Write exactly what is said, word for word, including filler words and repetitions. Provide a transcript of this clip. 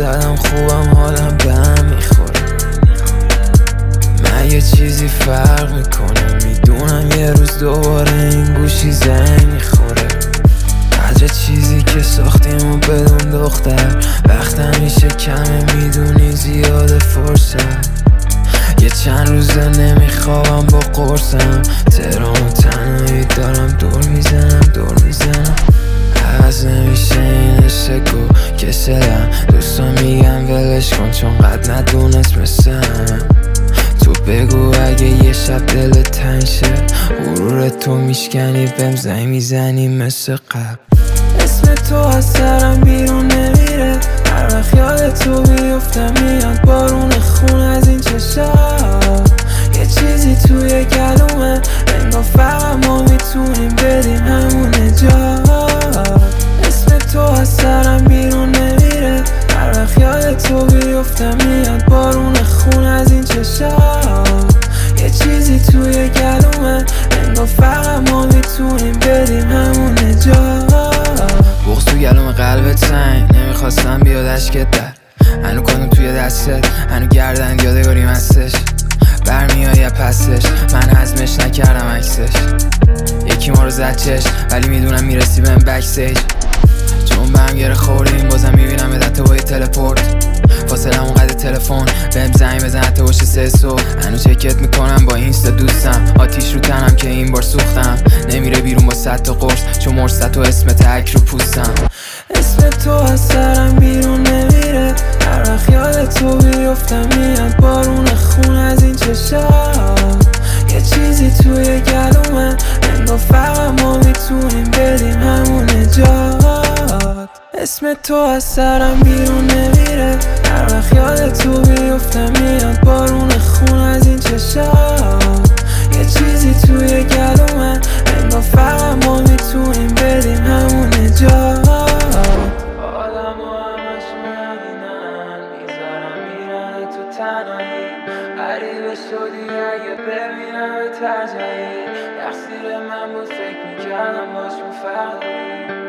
زدم خوبم حالم به هم میخوره. من یه چیزی فرق میکنه، میدونم یه روز دوباره این گوشی زنگ میخوره. قدر چیزی که ساختیم و بدون دختر وقت همیشه کمه، میدونی زیاده فرصت. یه چند روزه نمیخوابم با قرصم، تهران و تنهایی دارم دور میزنم دور میزنم. عوض نمیشه این عشق و کسلم، دوستان میگن ولش کن چون قد ندونست مثل هم. تو بگو اگه یه شب دل تنگ شه، غرور تو میشکنی بهم زنگ میزنی مثل قبل. اسم تو از سرم بیرون نمیره، هر وقت یاد تو بیفتم میاد بارون خون از این چشم. یه چیزی توی گلومه انگار فقط ما میتونیم بدیم همون نجات. اسم تو از سرم بیرون نمیره، هر وقت یاد تو بیفتم میاد بارون خون از این چشم. یه چیزی توی گلومه انگار فقط ما میتونیم بدیم همون نجات. بغض تو گلوم قلبت سنگ، نمیخواستم بیاد اشکت در. هنو کندم توی دستت، هنو گردن یادگاریم هستش. برمیای پسش، من هضمش نکردم عکسش. یکی ما رو زد چشم ولی میدونم میرسی بهم بکستیج. چون به هم گره خوردیم بازم میبینم حتی با یه تلپورت. فاصله همون قد تلفن بهم زنگ بزن حتی باشه سه صبح. هنو چکت میکنم با اینستا دوستم، آتیش رو تنم که این بار سوختم. نمیره بیرون با صد تا قرص چون مرصد و اسم تک رو پوستم. اسم تو از سرم بیرون نمیره، هر وقت یاد تو بیفتم میاد بارون خون از این چشم. یه چیزی توی گلومه انگار فقط ما میتونیم بدیم همون نجات. اسم تو از سرم بیرون نمیره، هر وقت یاد تو بیفتم میاد بارون خون از این چشم. یه چیزی توی گلومه انگار فقط ما میتونیم بدیم همون نجات. آدم و همش میادینن میذارم میرن تو تنهایی. غریبه شدی اگه ببینم تجایی، تقصیر من بود فکر میکردم باش مفردی.